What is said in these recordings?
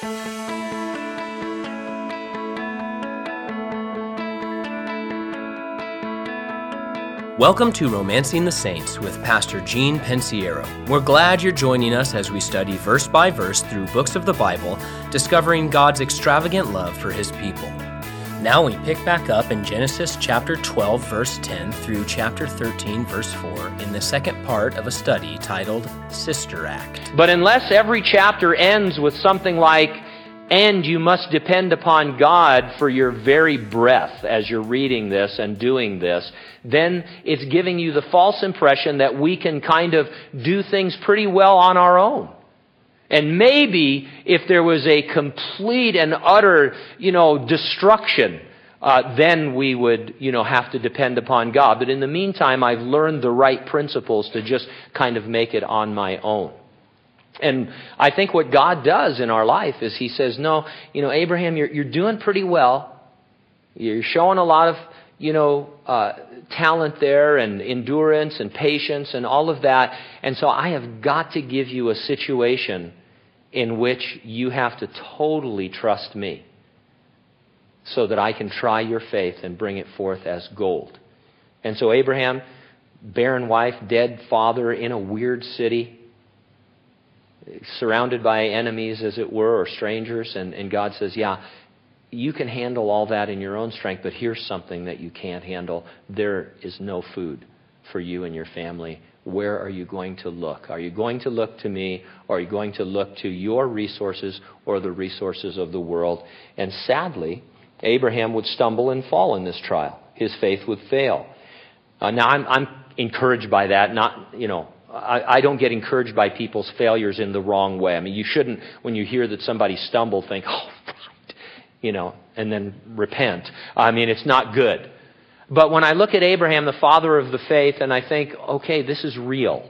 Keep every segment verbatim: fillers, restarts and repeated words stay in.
Welcome to Romancing the Saints with Pastor Gene Pensiero. We're glad you're joining us as we study verse by verse through books of the Bible, discovering God's extravagant love for His people. Now we pick back up in Genesis chapter twelve, verse ten through chapter thirteen, verse four in the second part of a study titled Sister Act. But unless every chapter ends with something like, and you must depend upon God for your very breath as you're reading this and doing this, then it's giving you the false impression that we can kind of do things pretty well on our own. And maybe if there was a complete and utter, you know, destruction, uh, then we would, you know, have to depend upon God. But in the meantime, I've learned the right principles to just kind of make it on my own. And I think what God does in our life is He says, no, you know, Abraham, you're, you're doing pretty well. You're showing a lot of, you know, uh, talent there and endurance and patience and all of that. And so I have got to give you a situation in which you have to totally trust me so that I can try your faith and bring it forth as gold. And so Abraham, barren wife, dead father in a weird city, surrounded by enemies, as it were, or strangers, and, and God says, yeah, you can handle all that in your own strength, but here's something that you can't handle. There is no food for you and your family. Where are you going to look? Are you going to look to me, or are you going to look to your resources or the resources of the world? And sadly, Abraham would stumble and fall in this trial. His faith would fail. Uh, now, I'm, I'm encouraged by that, not, you know, I don't get encouraged by people's failures in the wrong way. I mean, you shouldn't, when you hear that somebody stumbled, think, oh, right, you know, and then repent. I mean, it's not good. But when I look at Abraham, the father of the faith, and I think, okay, this is real.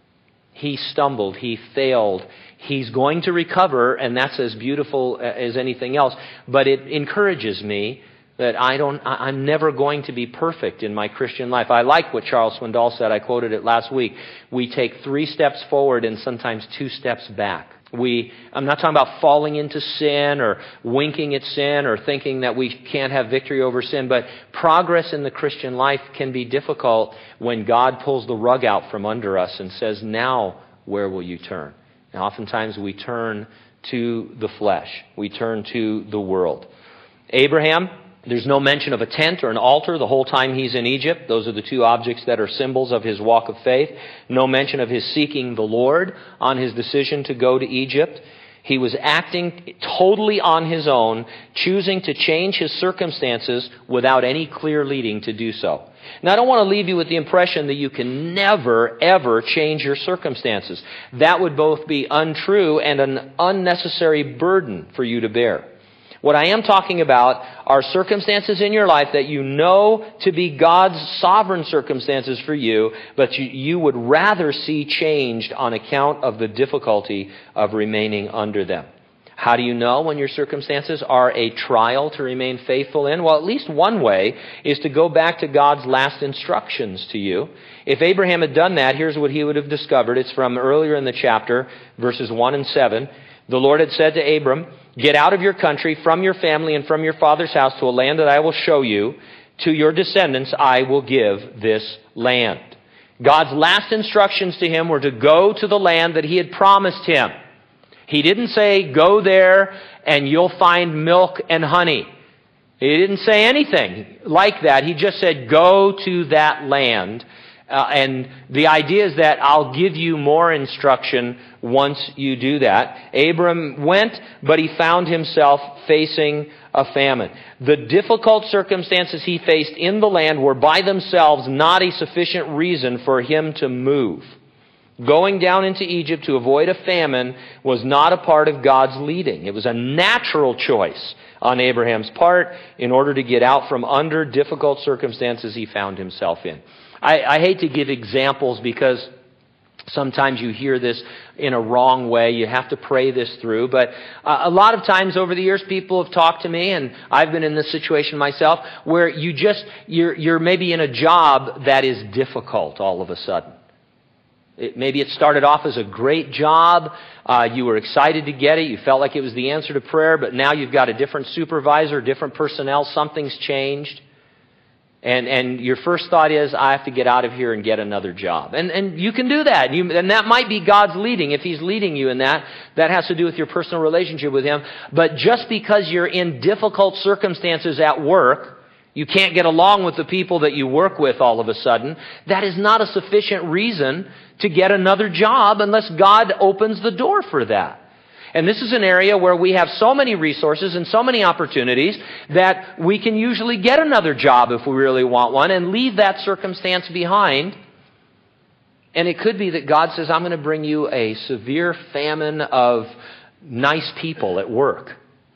He stumbled, he failed, he's going to recover, and that's as beautiful as anything else. But it encourages me that I don't, I'm never going to be perfect in my Christian life. I like what Charles Swindoll said. I quoted it last week. We take three steps forward and sometimes two steps back. We, I'm not talking about falling into sin or winking at sin or thinking that we can't have victory over sin, but progress in the Christian life can be difficult when God pulls the rug out from under us and says, now where will you turn? And oftentimes we turn to the flesh. We turn to the world. Abraham, there's no mention of a tent or an altar the whole time he's in Egypt. Those are the two objects that are symbols of his walk of faith. No mention of his seeking the Lord on his decision to go to Egypt. He was acting totally on his own, choosing to change his circumstances without any clear leading to do so. Now, I don't want to leave you with the impression that you can never, ever change your circumstances. That would both be untrue and an unnecessary burden for you to bear. What I am talking about are circumstances in your life that you know to be God's sovereign circumstances for you, but you, you would rather see changed on account of the difficulty of remaining under them. How do you know when your circumstances are a trial to remain faithful in? Well, at least one way is to go back to God's last instructions to you. If Abraham had done that, here's what he would have discovered. It's from earlier in the chapter, verses one and seven. The Lord had said to Abram, get out of your country, from your family, and from your father's house to a land that I will show you. To your descendants I will give this land. God's last instructions to him were to go to the land that He had promised him. He didn't say, go there and you'll find milk and honey. He didn't say anything like that. He just said, go to that land. Uh, and the idea is that I'll give you more instruction once you do that. Abram went, but he found himself facing a famine. The difficult circumstances he faced in the land were by themselves not a sufficient reason for him to move. Going down into Egypt to avoid a famine was not a part of God's leading. It was a natural choice on Abraham's part in order to get out from under difficult circumstances he found himself in. I, I hate to give examples because sometimes you hear this in a wrong way. You have to pray this through. But uh, a lot of times over the years, people have talked to me, and I've been in this situation myself, where you just, you're, you're maybe in a job that is difficult all of a sudden. It, maybe it started off as a great job. Uh, you were excited to get it. You felt like it was the answer to prayer, but now you've got a different supervisor, different personnel. Something's changed. And and your first thought is, I have to get out of here and get another job. And and you can do that. You, and that might be God's leading. If He's leading you in that, that has to do with your personal relationship with Him. But just because you're in difficult circumstances at work, you can't get along with the people that you work with all of a sudden, that is not a sufficient reason to get another job unless God opens the door for that. And this is an area where we have so many resources and so many opportunities that we can usually get another job if we really want one and leave that circumstance behind. And it could be that God says, I'm going to bring you a severe famine of nice people at work.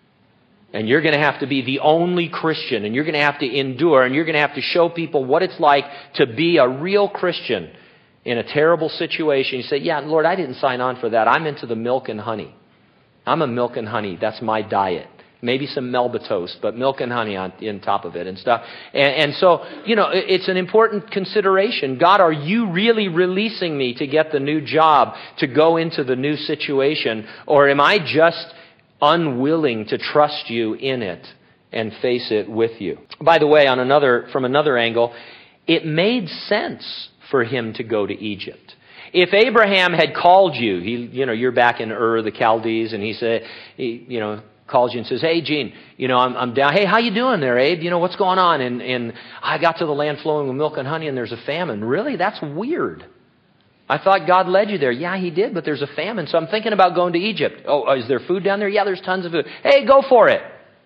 And you're going to have to be the only Christian, and you're going to have to endure, and you're going to have to show people what it's like to be a real Christian in a terrible situation. You say, yeah, Lord, I didn't sign on for that. I'm into the milk and honey. I'm a milk and honey. That's my diet. Maybe some Melba toast, but milk and honey on, on top of it and stuff. And, and so, you know, it, it's an important consideration. God, are you really releasing me to get the new job, to go into the new situation? Or am I just unwilling to trust you in it and face it with you? By the way, on another, from another angle, it made sense for him to go to Egypt. If Abraham had called you, he, you know, you're back in Ur, the Chaldees, and he said, he, you know, calls you and says, hey, Gene, you know, I'm, I'm down. Hey, how you doing there, Abe? You know, what's going on? And, and I got to the land flowing with milk and honey, and there's a famine. Really? That's weird. I thought God led you there. Yeah, He did, but there's a famine, so I'm thinking about going to Egypt. Oh, is there food down there? Yeah, there's tons of food. Hey, go for it.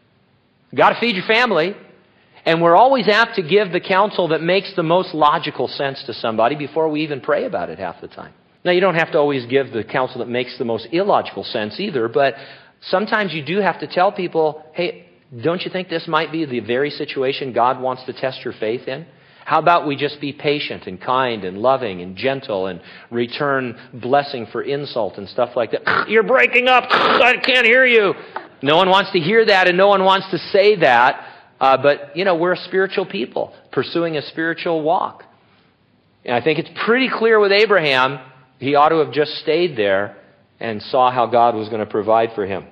Got to feed your family. And we're always apt to give the counsel that makes the most logical sense to somebody before we even pray about it half the time. Now, you don't have to always give the counsel that makes the most illogical sense either, but sometimes you do have to tell people, hey, don't you think this might be the very situation God wants to test your faith in? How about we just be patient and kind and loving and gentle and return blessing for insult and stuff like that? You're breaking up. I can't hear you. No one wants to hear that, and no one wants to say that. Uh, but, you know, we're a spiritual people pursuing a spiritual walk. And I think it's pretty clear with Abraham, he ought to have just stayed there and saw how God was going to provide for him.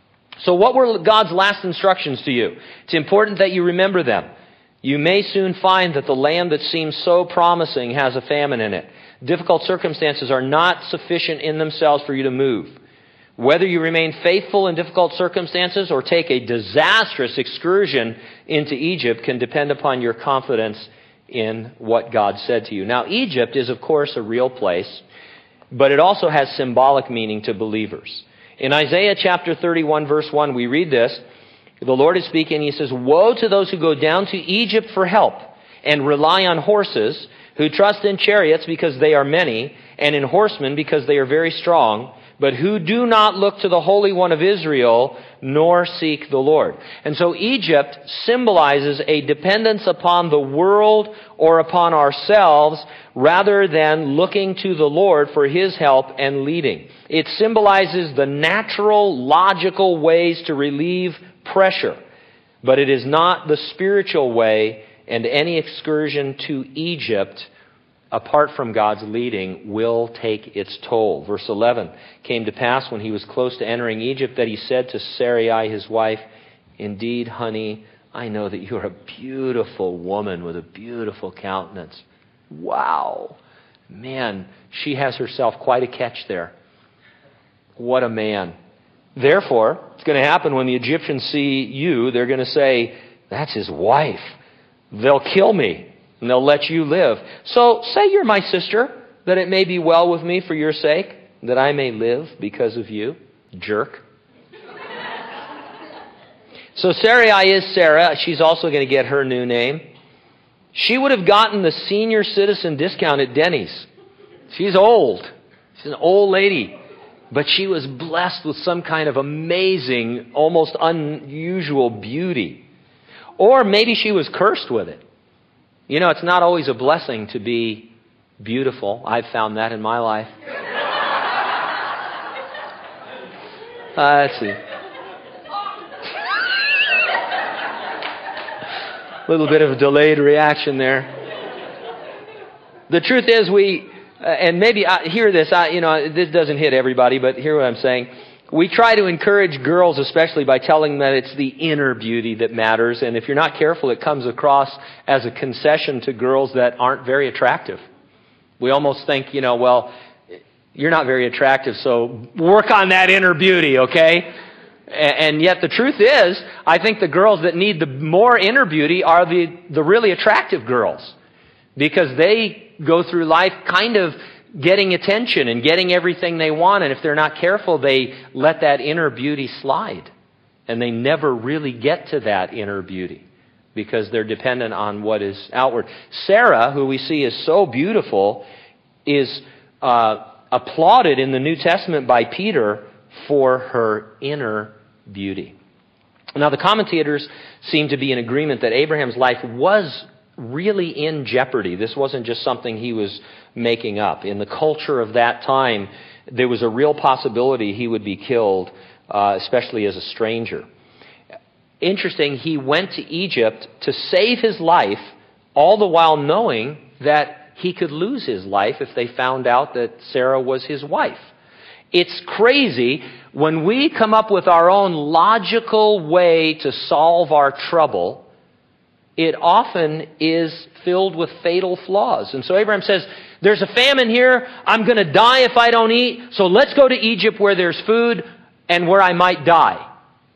So what were God's last instructions to you? It's important that you remember them. You may soon find that the land that seems so promising has a famine in it. Difficult circumstances are not sufficient in themselves for you to move. Whether you remain faithful in difficult circumstances or take a disastrous excursion into Egypt can depend upon your confidence in what God said to you. Now, Egypt is, of course, a real place, but it also has symbolic meaning to believers. In Isaiah chapter thirty-one, verse one, we read this. The Lord is speaking. He says, woe to those who go down to Egypt for help and rely on horses, who trust in chariots because they are many, and in horsemen because they are very strong, but who do not look to the Holy One of Israel, nor seek the Lord. And so Egypt symbolizes a dependence upon the world or upon ourselves rather than looking to the Lord for His help and leading. It symbolizes the natural, logical ways to relieve pressure, but it is not the spiritual way, and any excursion to Egypt apart from God's leading will take its toll. Verse eleven, came to pass when he was close to entering Egypt that he said to Sarai his wife, indeed, honey, I know that you are a beautiful woman with a beautiful countenance. Wow. Man, she has herself quite a catch there. What a man. Therefore, it's going to happen when the Egyptians see you, they're going to say, that's his wife. They'll kill me. And they'll let you live. So say you're my sister, that it may be well with me for your sake, that I may live because of you. Jerk. So Sarai is Sarah. She's also going to get her new name. She would have gotten the senior citizen discount at Denny's. She's old. She's an old lady. But she was blessed with some kind of amazing, almost unusual beauty. Or maybe she was cursed with it. You know, it's not always a blessing to be beautiful. I've found that in my life. Uh, let's see. A little bit of a delayed reaction there. The truth is, we Uh, and maybe, I, hear this, I, you know, this doesn't hit everybody, but hear what I'm saying. We try to encourage girls especially by telling them that it's the inner beauty that matters. And if you're not careful, it comes across as a concession to girls that aren't very attractive. We almost think, you know, well, you're not very attractive, so work on that inner beauty, okay? And yet the truth is, I think the girls that need the more inner beauty are the, the really attractive girls. Because they go through life kind of getting attention and getting everything they want. And if they're not careful, they let that inner beauty slide. And they never really get to that inner beauty because they're dependent on what is outward. Sarah, who we see is so beautiful, is uh, applauded in the New Testament by Peter for her inner beauty. Now, the commentators seem to be in agreement that Abraham's life was really in jeopardy. This wasn't just something he was making up. In the culture of that time, there was a real possibility he would be killed, uh, especially as a stranger. Interesting, he went to Egypt to save his life, all the while knowing that he could lose his life if they found out that Sarah was his wife. It's crazy when we come up with our own logical way to solve our trouble. It often is filled with fatal flaws. And so Abraham says, there's a famine here. I'm going to die if I don't eat. So let's go to Egypt where there's food and where I might die.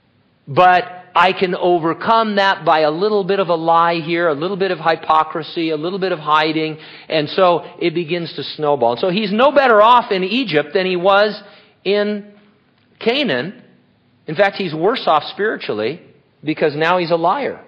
But I can overcome that by a little bit of a lie here, a little bit of hypocrisy, a little bit of hiding. And so it begins to snowball. And so he's no better off in Egypt than he was in Canaan. In fact, he's worse off spiritually because now he's a liar.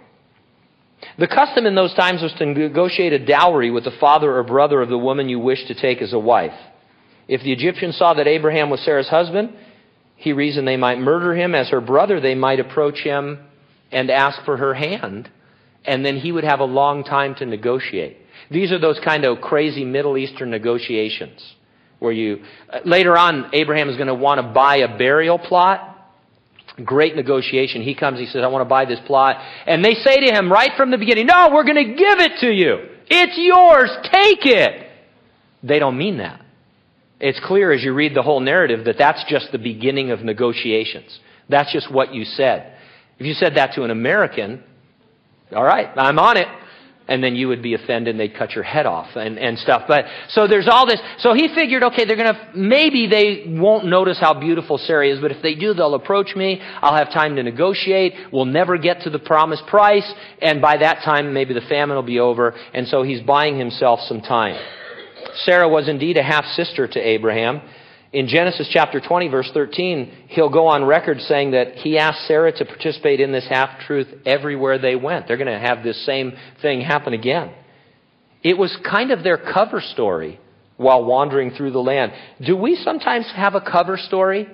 The custom in those times was to negotiate a dowry with the father or brother of the woman you wish to take as a wife. If the Egyptians saw that Abraham was Sarah's husband, he reasoned they might murder him. As her brother, they might approach him and ask for her hand, and then he would have a long time to negotiate. These are those kind of crazy Middle Eastern negotiations where you, later on, Abraham is going to want to buy a burial plot. Great negotiation. He comes, he says, I want to buy this plot. And they say to him right from the beginning, no, we're going to give it to you. It's yours. Take it. They don't mean that. It's clear as you read the whole narrative that that's just the beginning of negotiations. That's just what you said. If you said that to an American, all right, I'm on it. And then you would be offended and they'd cut your head off and, and stuff. But so there's all this. So he figured, okay, they're going to, maybe they won't notice how beautiful Sarah is, but if they do, they'll approach me. I'll have time to negotiate. We'll never get to the promised price. And by that time, maybe the famine will be over. And so he's buying himself some time. Sarah was indeed a half-sister to Abraham. In Genesis chapter twenty, verse thirteen, he'll go on record saying that he asked Sarah to participate in this half-truth everywhere they went. They're going to have this same thing happen again. It was kind of their cover story while wandering through the land. Do we sometimes have a cover story?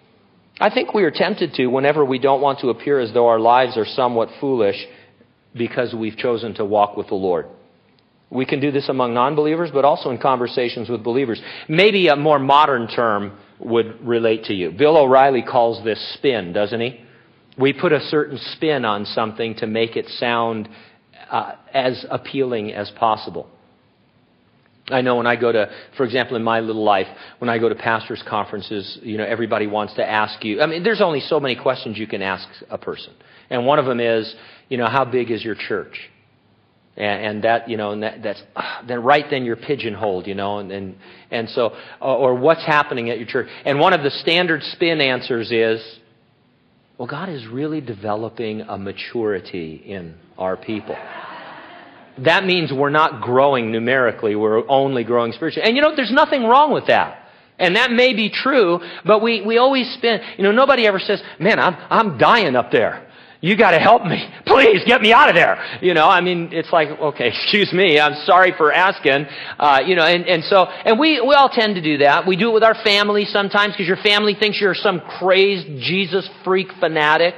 I think we are tempted to whenever we don't want to appear as though our lives are somewhat foolish because we've chosen to walk with the Lord. We can do this among non-believers, but also in conversations with believers. Maybe a more modern term would relate to you. Bill O'Reilly calls this spin, doesn't he? We put a certain spin on something to make it sound uh, as appealing as possible. I know when I go to, for example, in my little life, when I go to pastors' conferences, you know, everybody wants to ask you. I mean, there's only so many questions you can ask a person. And one of them is, you know, how big is your church? And, and that, you know, and that, that's, then right then you're pigeonholed, you know, and, and, and so, or, or what's happening at your church. And one of the standard spin answers is, well, God is really developing a maturity in our people. That means we're not growing numerically, we're only growing spiritually. And you know, there's nothing wrong with that. And that may be true, but we, we always spin, you know, nobody ever says, man, I'm, I'm dying up there. You got to help me. Please get me out of there. You know, I mean, it's like, okay, excuse me. I'm sorry for asking. Uh, you know, and, and so, and we, we all tend to do that. We do it with our family sometimes because your family thinks you're some crazed Jesus freak fanatic.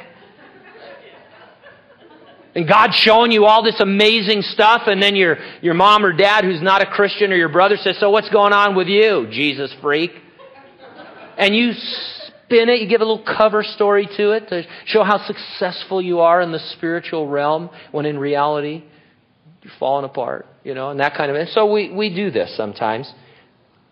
And God's showing you all this amazing stuff, and then your, your mom or dad who's not a Christian or your brother says, so what's going on with you, Jesus freak? And you spin it, you give a little cover story to it to show how successful you are in the spiritual realm, when in reality, you're falling apart, you know, and that kind of, and so we, we do this sometimes.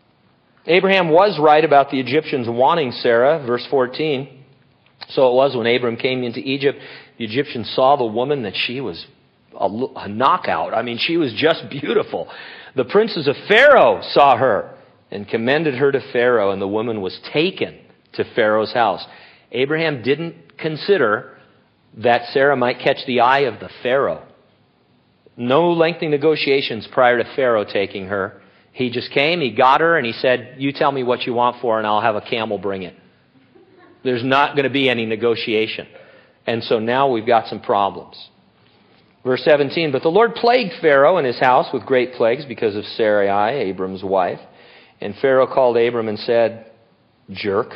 Abraham was right about the Egyptians wanting Sarah, verse fourteen. So it was when Abram came into Egypt, the Egyptians saw the woman that she was a, a knockout. I mean, she was just beautiful. The princes of Pharaoh saw her and commended her to Pharaoh, and the woman was taken to Pharaoh's house. Abraham didn't consider that Sarah might catch the eye of the Pharaoh. No lengthy negotiations prior to Pharaoh taking her. He just came, he got her, and he said, you tell me what you want for her, and I'll have a camel bring it. There's not going to be any negotiation. And so now we've got some problems. Verse seventeen, but the Lord plagued Pharaoh and his house with great plagues because of Sarai, Abram's wife. And Pharaoh called Abram and said, jerk,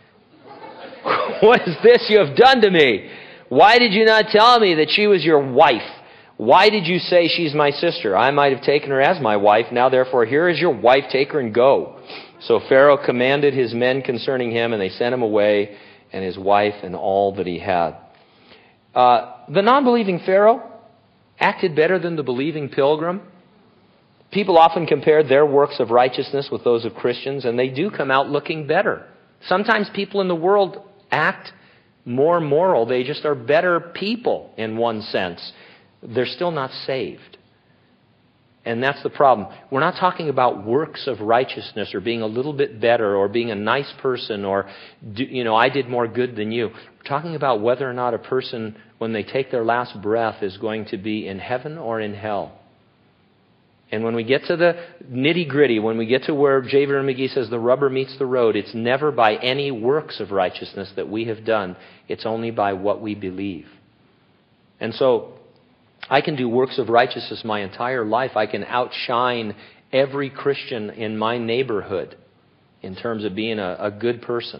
what is this you have done to me? Why did you not tell me that she was your wife? Why did you say she's my sister? I might have taken her as my wife. Now therefore here is your wife, take her and go. So Pharaoh commanded his men concerning him, and they sent him away, and his wife and all that he had. Uh, the non-believing Pharaoh acted better than the believing pilgrim. People often compare their works of righteousness with those of Christians, and they do come out looking better. Sometimes people in the world act more moral. They just are better people in one sense. They're still not saved. And that's the problem. We're not talking about works of righteousness or being a little bit better or being a nice person or, you know, I did more good than you. We're talking about whether or not a person, when they take their last breath, is going to be in heaven or in hell. And when we get to the nitty-gritty, when we get to where J. Vernon McGee says the rubber meets the road, it's never by any works of righteousness that we have done. It's only by what we believe. And so I can do works of righteousness my entire life. I can outshine every Christian in my neighborhood in terms of being a, a good person.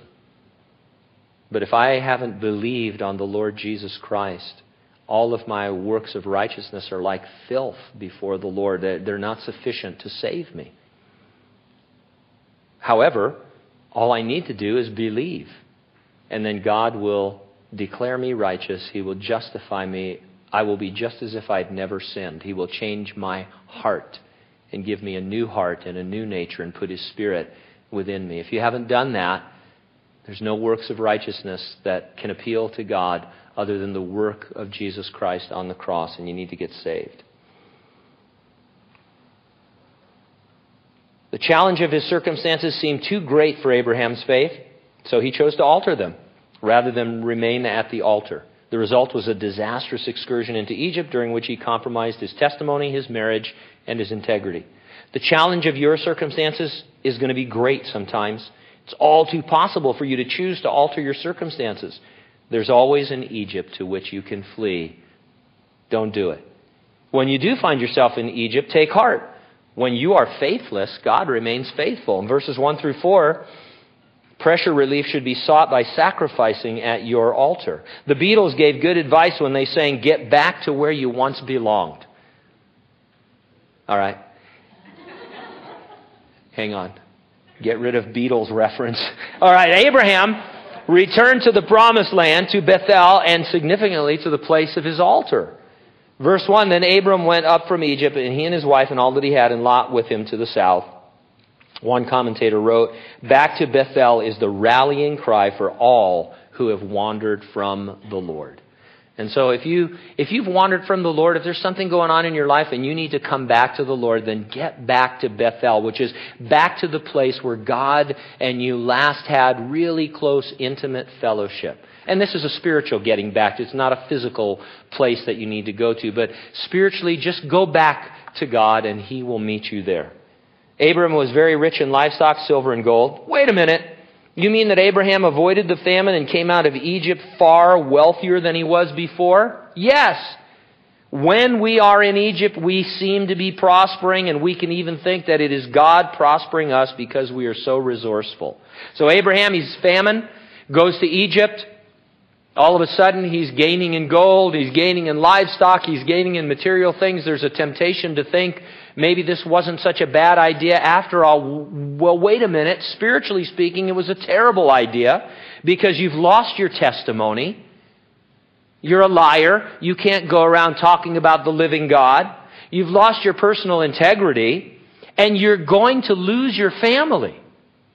But if I haven't believed on the Lord Jesus Christ, all of my works of righteousness are like filth before the Lord. They're not sufficient to save me. However, all I need to do is believe. And then God will declare me righteous. He will justify me. I will be just as if I'd never sinned. He will change my heart and give me a new heart and a new nature and put His Spirit within me. If you haven't done that, there's no works of righteousness that can appeal to God other than the work of Jesus Christ on the cross, and you need to get saved. The challenge of his circumstances seemed too great for Abraham's faith, so he chose to alter them rather than remain at the altar. The result was a disastrous excursion into Egypt during which he compromised his testimony, his marriage, and his integrity. The challenge of your circumstances is going to be great sometimes. It's all too possible for you to choose to alter your circumstances. There's always an Egypt to which you can flee. Don't do it. When you do find yourself in Egypt, take heart. When you are faithless, God remains faithful. In verses one through four, pressure relief should be sought by sacrificing at your altar. The Beatles gave good advice when they sang, get back to where you once belonged. All right. Hang on. Get rid of Beatles reference. All right, Abraham returned to the promised land, to Bethel, and significantly to the place of his altar. Verse one, then Abram went up from Egypt, and he and his wife and all that he had, and Lot with him to the south. One commentator wrote, back to Bethel is the rallying cry for all who have wandered from the Lord. And so if, you, if you've wandered from the Lord, if there's something going on in your life and you need to come back to the Lord, then get back to Bethel, which is back to the place where God and you last had really close, intimate fellowship. And this is a spiritual getting back. It's not a physical place that you need to go to. But spiritually, just go back to God and He will meet you there. Abram was very rich in livestock, silver and gold. Wait a minute. You mean that Abraham avoided the famine and came out of Egypt far wealthier than he was before? Yes. When we are in Egypt, we seem to be prospering, and we can even think that it is God prospering us because we are so resourceful. So Abraham, he's famine, goes to Egypt. All of a sudden, he's gaining in gold, he's gaining in livestock, he's gaining in material things. There's a temptation to think maybe this wasn't such a bad idea after all. Well, wait a minute. Spiritually speaking, it was a terrible idea because you've lost your testimony. You're a liar. You can't go around talking about the living God. You've lost your personal integrity, and you're going to lose your family.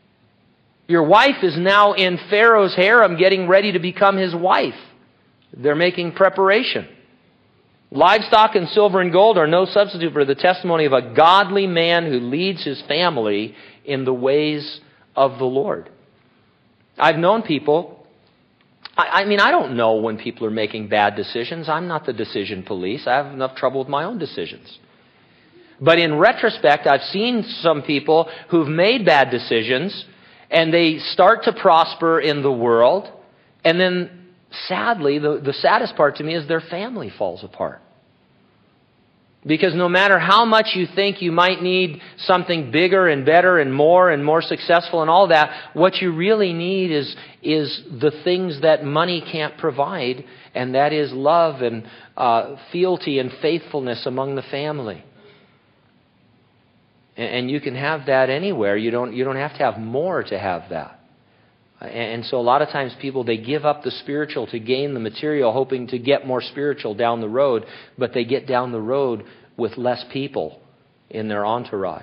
Your wife is now in Pharaoh's harem getting ready to become his wife. They're making preparation. Livestock and silver and gold are no substitute for the testimony of a godly man who leads his family in the ways of the Lord. I've known people, I, I mean, I don't know when people are making bad decisions. I'm not the decision police. I have enough trouble with my own decisions. But in retrospect, I've seen some people who've made bad decisions, and they start to prosper in the world, and then sadly, the, the saddest part to me is their family falls apart. Because no matter how much you think you might need something bigger and better and more and more successful and all that, what you really need is, is the things that money can't provide, and that is love and uh, fealty and faithfulness among the family. And, and you can have that anywhere. You don't, you don't have to have more to have that. And so a lot of times people, they give up the spiritual to gain the material, hoping to get more spiritual down the road, but they get down the road with less people in their entourage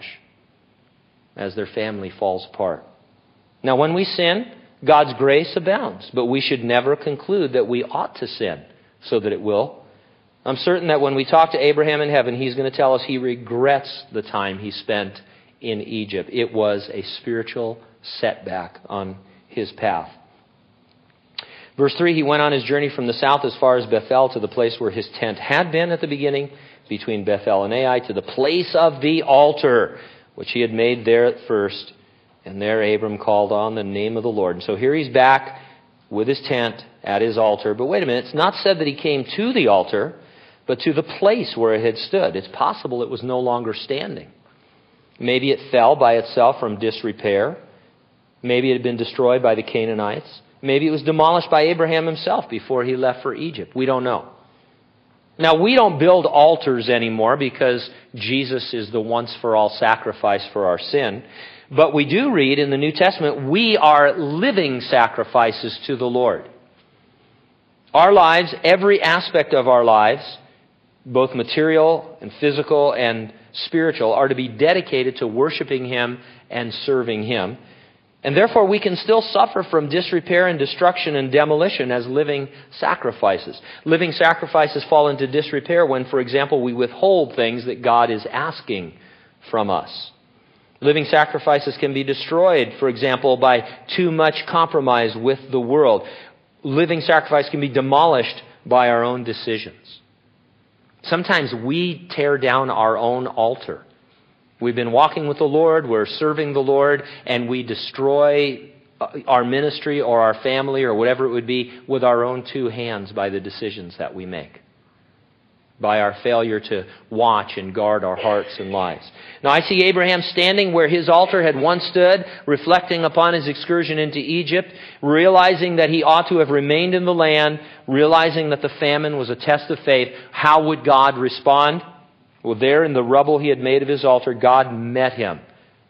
as their family falls apart. Now, when we sin, God's grace abounds, but we should never conclude that we ought to sin so that it will. I'm certain that when we talk to Abraham in heaven, he's going to tell us he regrets the time he spent in Egypt. It was a spiritual setback on his path. Verse three, he went on his journey from the south as far as Bethel to the place where his tent had been at the beginning, between Bethel and Ai, to the place of the altar, which he had made there at first. And there Abram called on the name of the Lord. And so here he's back with his tent at his altar. But wait a minute, it's not said that he came to the altar, but to the place where it had stood. It's possible it was no longer standing. Maybe it fell by itself from disrepair. Maybe it had been destroyed by the Canaanites. Maybe it was demolished by Abraham himself before he left for Egypt. We don't know. Now, we don't build altars anymore because Jesus is the once-for-all sacrifice for our sin. But we do read in the New Testament, we are living sacrifices to the Lord. Our lives, every aspect of our lives, both material and physical and spiritual, are to be dedicated to worshiping Him and serving Him. And therefore, we can still suffer from disrepair and destruction and demolition as living sacrifices. Living sacrifices fall into disrepair when, for example, we withhold things that God is asking from us. Living sacrifices can be destroyed, for example, by too much compromise with the world. Living sacrifice can be demolished by our own decisions. Sometimes we tear down our own altar. We've been walking with the Lord, we're serving the Lord, and we destroy our ministry or our family or whatever it would be with our own two hands by the decisions that we make, by our failure to watch and guard our hearts and lives. Now, I see Abraham standing where his altar had once stood, reflecting upon his excursion into Egypt, realizing that he ought to have remained in the land, realizing that the famine was a test of faith. How would God respond? Well, there in the rubble he had made of his altar, God met him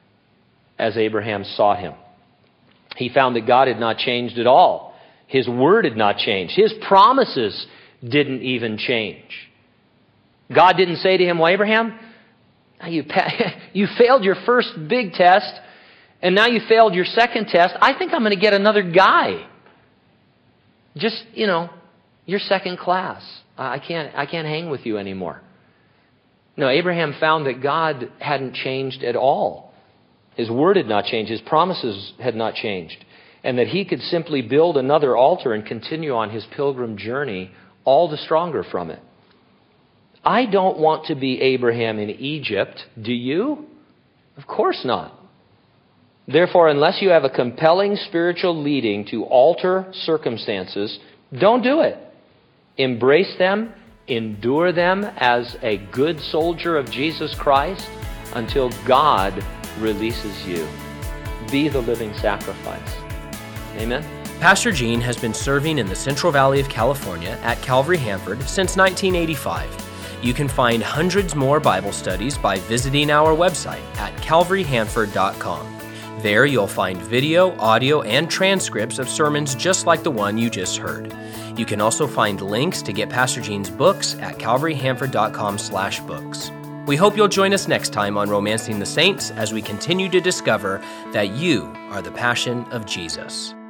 as Abraham sought him. He found that God had not changed at all. His word had not changed. His promises didn't even change. God didn't say to him, well, Abraham, you, you failed your first big test, and now you failed your second test. I think I'm going to get another guy. Just, you know, you're second class. I can't, I can't hang with you anymore. No, Abraham found that God hadn't changed at all. His word had not changed. His promises had not changed. And that he could simply build another altar and continue on his pilgrim journey all the stronger from it. I don't want to be Abraham in Egypt. Do you? Of course not. Therefore, unless you have a compelling spiritual leading to alter circumstances, don't do it. Embrace them. Endure them as a good soldier of Jesus Christ until God releases you. Be the living sacrifice. Amen? Pastor Gene has been serving in the Central Valley of California at Calvary Hanford since nineteen eighty-five. You can find hundreds more Bible studies by visiting our website at calvary hanford dot com. There you'll find video, audio, and transcripts of sermons just like the one you just heard. You can also find links to get Pastor Gene's books at calvary hanford dot com slash books. We hope you'll join us next time on Romancing the Saints as we continue to discover that you are the passion of Jesus.